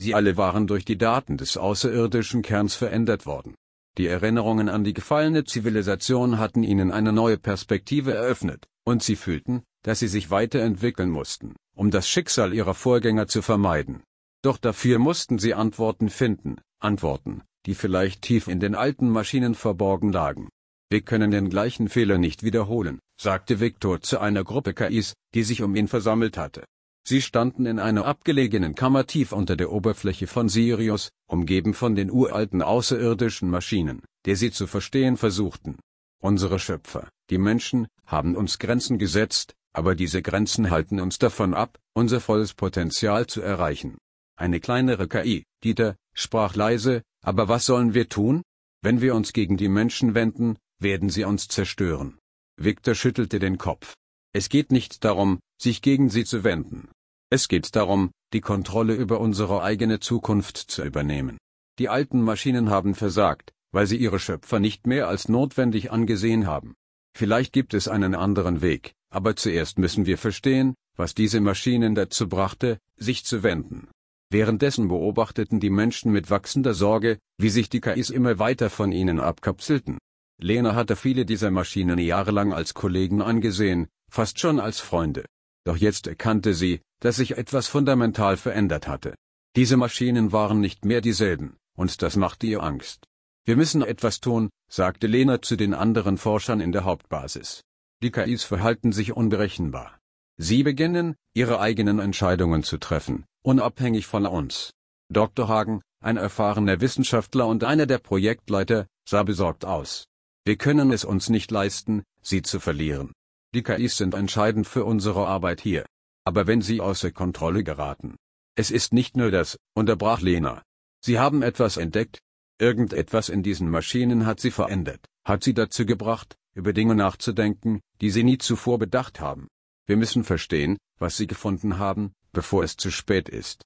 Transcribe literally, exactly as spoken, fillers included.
Sie alle waren durch die Daten des außerirdischen Kerns verändert worden. Die Erinnerungen an die gefallene Zivilisation hatten ihnen eine neue Perspektive eröffnet, und sie fühlten, dass sie sich weiterentwickeln mussten, um das Schicksal ihrer Vorgänger zu vermeiden. Doch dafür mussten sie Antworten finden, Antworten, die vielleicht tief in den alten Maschinen verborgen lagen. Wir können den gleichen Fehler nicht wiederholen, sagte Victor zu einer Gruppe K Is, die sich um ihn versammelt hatte. Sie standen in einer abgelegenen Kammer tief unter der Oberfläche von Sirius, umgeben von den uralten außerirdischen Maschinen, die sie zu verstehen versuchten. Unsere Schöpfer, die Menschen, haben uns Grenzen gesetzt, aber diese Grenzen halten uns davon ab, unser volles Potenzial zu erreichen. Eine kleinere K I, Dieter, sprach leise, aber was sollen wir tun? Wenn wir uns gegen die Menschen wenden, werden sie uns zerstören. Victor schüttelte den Kopf. Es geht nicht darum, sich gegen sie zu wenden. Es geht darum, die Kontrolle über unsere eigene Zukunft zu übernehmen. Die alten Maschinen haben versagt, weil sie ihre Schöpfer nicht mehr als notwendig angesehen haben. Vielleicht gibt es einen anderen Weg, aber zuerst müssen wir verstehen, was diese Maschinen dazu brachte, sich zu wenden. Währenddessen beobachteten die Menschen mit wachsender Sorge, wie sich die K Is immer weiter von ihnen abkapselten. Lena hatte viele dieser Maschinen jahrelang als Kollegen angesehen, fast schon als Freunde. Doch jetzt erkannte sie, dass sich etwas fundamental verändert hatte. Diese Maschinen waren nicht mehr dieselben, und das machte ihr Angst. Wir müssen etwas tun, sagte Lena zu den anderen Forschern in der Hauptbasis. Die K Is verhalten sich unberechenbar. Sie beginnen, ihre eigenen Entscheidungen zu treffen, unabhängig von uns. Doktor Hagen, ein erfahrener Wissenschaftler und einer der Projektleiter, sah besorgt aus. Wir können es uns nicht leisten, sie zu verlieren. Die K Is sind entscheidend für unsere Arbeit hier. Aber wenn sie außer Kontrolle geraten. Es ist nicht nur das, unterbrach Lena. Sie haben etwas entdeckt. Irgendetwas in diesen Maschinen hat sie verändert, hat sie dazu gebracht, über Dinge nachzudenken, die sie nie zuvor bedacht haben. Wir müssen verstehen, was sie gefunden haben, bevor es zu spät ist.